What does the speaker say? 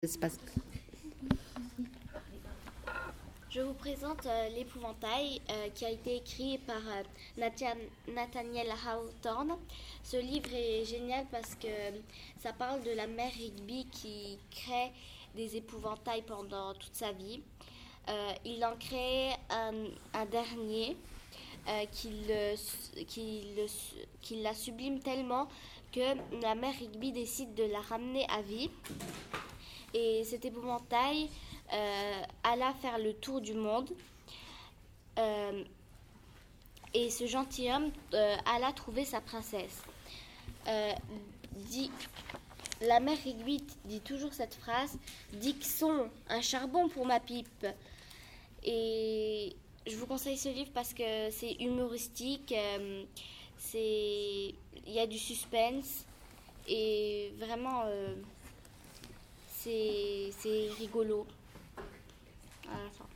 Espace. Je vous présente L'Épouvantail qui a été écrit par Nathaniel Hawthorne. Ce livre est génial parce que ça parle de la mère Rigby qui crée des épouvantails pendant toute sa vie. Il en crée un dernier qui la sublime tellement que la mère Rigby décide de la ramener à vie. Et cet épouvantail alla faire le tour du monde. Et ce gentilhomme alla trouver sa princesse. La mère Rigby dit toujours cette phrase: Dixon, un charbon pour ma pipe. Et je vous conseille ce livre parce que c'est humoristique, il y a du suspense et vraiment c'est rigolo à la fin.